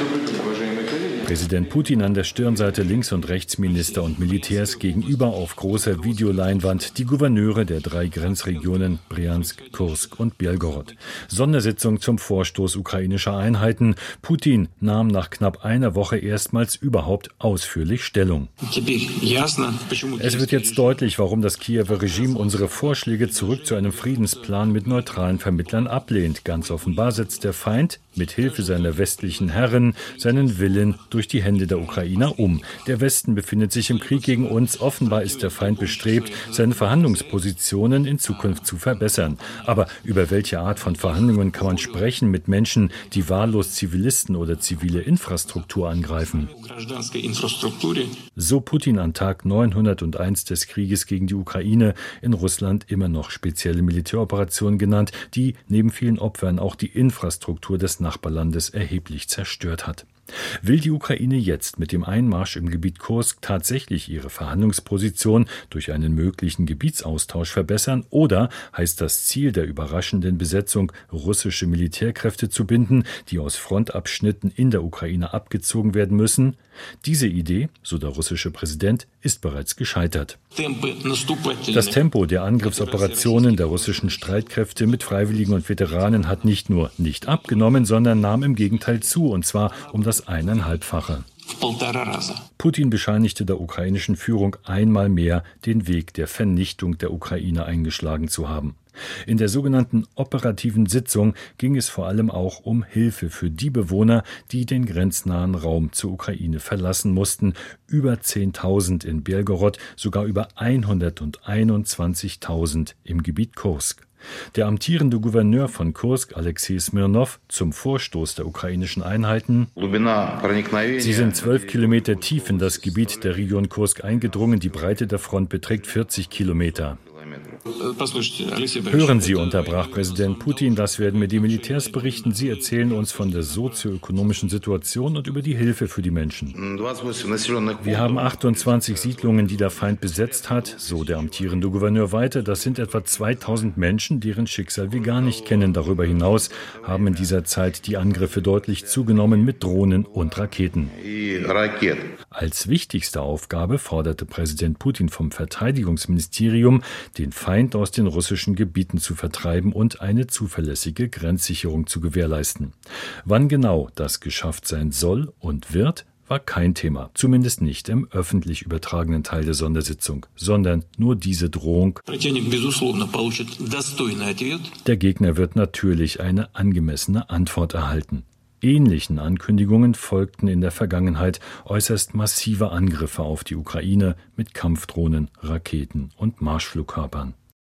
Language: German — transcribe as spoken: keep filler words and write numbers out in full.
Präsident Putin an der Stirnseite, links und rechts Minister und Militärs, gegenüber auf großer Videoleinwand die Gouverneure der drei Grenzregionen Brjansk, Kursk und Belgorod. Sondersitzung zum Vorstoß ukrainischer Einheiten. Putin nahm nach knapp einer Woche erstmals überhaupt ausführlich Stellung. Es wird jetzt deutlich, warum das Kiewer Regime unsere Vorschläge zurück zu einem Friedensplan mit neutralen Vermittlern ablehnt. Ganz offenbar setzt der Feind mit Hilfe seiner westlichen Herren seinen Willen durch die Hände der Ukrainer um. Der Westen befindet sich im Krieg gegen uns. Offenbar ist der Feind bestrebt, seine Verhandlungspositionen in Zukunft zu verbessern. Aber über welche Art von Verhandlungen kann man sprechen mit Menschen, die wahllos Zivilisten oder zivile Infrastruktur angreifen? So Putin an Tag neunhunderteins des Krieges gegen die Ukraine, in Russland immer noch spezielle Militäroperation genannt, die neben vielen Opfern auch die Infrastruktur des Nachbarlandes erheblich zerstört hat. Will die Ukraine jetzt mit dem Einmarsch im Gebiet Kursk tatsächlich ihre Verhandlungsposition durch einen möglichen Gebietsaustausch verbessern, oder heißt das Ziel der überraschenden Besetzung, russische Militärkräfte zu binden, die aus Frontabschnitten in der Ukraine abgezogen werden müssen? Diese Idee, so der russische Präsident, ist bereits gescheitert. Das Tempo der Angriffsoperationen der russischen Streitkräfte mit Freiwilligen und Veteranen hat nicht nur nicht abgenommen, sondern nahm im Gegenteil zu, und zwar um das eineinhalbfache. Putin bescheinigte der ukrainischen Führung einmal mehr, den Weg der Vernichtung der Ukraine eingeschlagen zu haben. In der sogenannten operativen Sitzung ging es vor allem auch um Hilfe für die Bewohner, die den grenznahen Raum zur Ukraine verlassen mussten. Über zehntausend in Belgorod, sogar über hunderteinundzwanzigtausend im Gebiet Kursk. Der amtierende Gouverneur von Kursk, Alexei Smirnov, zum Vorstoß der ukrainischen Einheiten: Sie sind zwölf Kilometer tief in das Gebiet der Region Kursk eingedrungen. Die Breite der Front beträgt vierzig Kilometer. Hören Sie, unterbrach Präsident Putin, das werden mir die Militärs berichten. Sie erzählen uns von der sozioökonomischen Situation und über die Hilfe für die Menschen. Wir haben achtundzwanzig Siedlungen, die der Feind besetzt hat, so der amtierende Gouverneur weiter. Das sind etwa zweitausend Menschen, deren Schicksal wir gar nicht kennen. Darüber hinaus haben in dieser Zeit die Angriffe deutlich zugenommen mit Drohnen und Raketen. Als wichtigste Aufgabe forderte Präsident Putin vom Verteidigungsministerium, den Feind aus den russischen Gebieten zu vertreiben und eine zuverlässige Grenzsicherung zu gewährleisten. Wann genau das geschafft sein soll und wird, war kein Thema, zumindest nicht im öffentlich übertragenen Teil der Sondersitzung, sondern nur diese Drohung: Der Gegner wird natürlich eine angemessene Antwort erhalten. Ähnlichen Ankündigungen folgten in der Vergangenheit äußerst massive Angriffe auf die Ukraine mit Kampfdrohnen, Raketen und Marschflugkörpern.